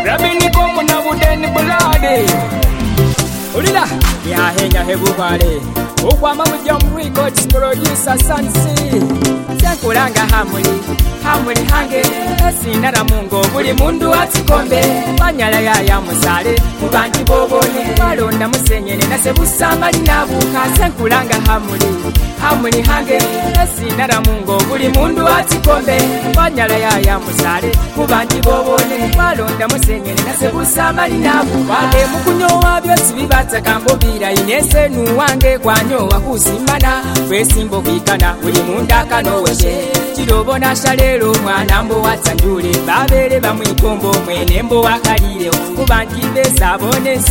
Rabini komu na budeni bulade Ulila ya henya hebubale Ukwama mujamwi coach producer Sansi Sekulanga hamuli hange Sinara mungo buli mundu atikombe Banyala ya musale Mubanti bobone Balonda musenyene Nasebusamba linabuka Sekulanga hamuli hange Sinara mungo buli mundu atikombe Banyala ya musale Mubanti bobone Balonda musenyene Nasebusamba linabuka Wale mukunyowa byosi bibata kambobira Inese nuwange kwanyowa kusimana Kwesimbo kwikana buli mundu akanoweshe Chirobona shalero mwana mbo watsanjule Babele bamwikombo mwene mbo wakalile Kubanti besabone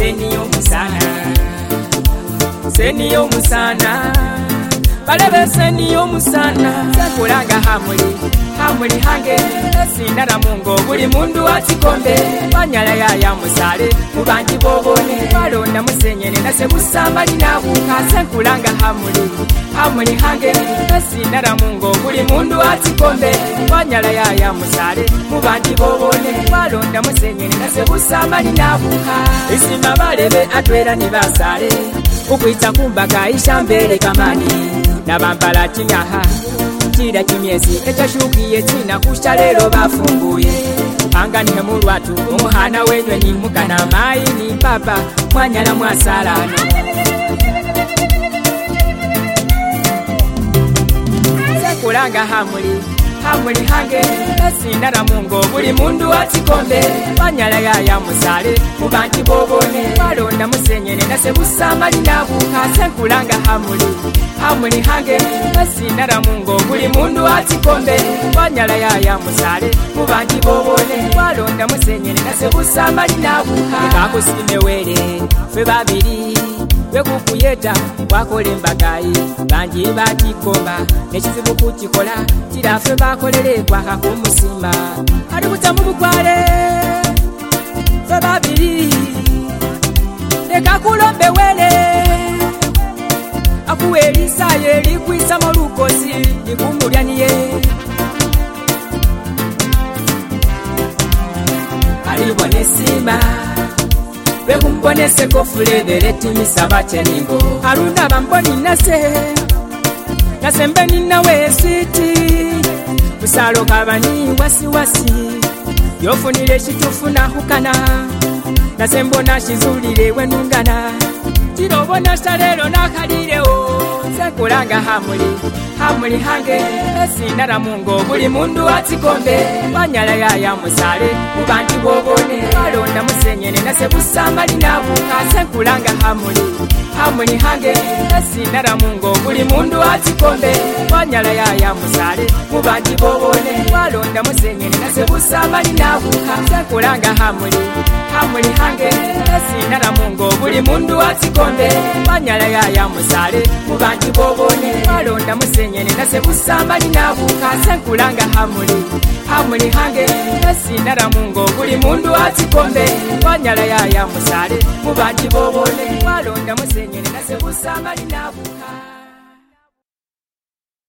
seniyo musana Balebe seniyo musana Sekulanga hamuli hange Sinara mungo buli mundu atikombe Banyala ya musale Kubanti bobone Balonda musenyene Nasebusamba linabuka Sekulanga hamuli hange Sinara mungo buli mundu atikombe Banyala ya musale Kubanti bobone Balonda musenyene Nasebusamba linabuka Isima balebe atwera nibasale Ukwita kumbaga ishambele kamani Nabampala chinyaha Chira chimiesi etashukiye china kushalelo bafunguye Panganihe mulwatu umuhana wenywe ni mukana maini papa Mwanyala mwasalano Sekulanga hamuli hange Sinara mungo buli mundu atikombe Banyala ya musale Mubanti bobone Balonda musenyene Nasebusamba linabuka Sekulanga hamuli hange Sinara mungo buli mundu atikombe Banyala ya musale Mubanti bobone Balonda musenyene Nasebusamba linabuka Kakusime wele Fe babiri Wekukuyeta wakole mbagayi Banji batikomba Nechizibu kutikola Chirafe bakolele kwa hakumusima Adukuta mubukwale Fe babiri Neka kulombe wele Akuelisa yeli kwisa malukosi Nikumulianiye Alibwa nesima Bekumbonese kofulebele timisaba cheningo Haruna bamboni Nasembe ninawe switi Musalo kabani wasi Yofunile shitufuna hukana Nasembona shizulile wenungana Chirobona shalelo nakalileo Sekulanga hamuli hange Sinara mungo buli mundu atikombe Banyala ya musale Mubanti bobone Balonda musenyene Nasebusamba linabuka Sekulanga hamuli hange Sinara mungo buli mundu atikombe Banyala ya musale Mubanti bobone Balonda musenyene Nasebusamba linabuka Sekulanga hamuli hange Sinara mungo buli mundu atikombe Banyala ya musale Mubanti bobone Balonda musenyene Nasebusamba linabuka Sekulanga hamuli hange Sinara mungo buli mundu atikombe Banyala ya musale Mubanti bobone Balonda musenyene Nasebusamba linabuka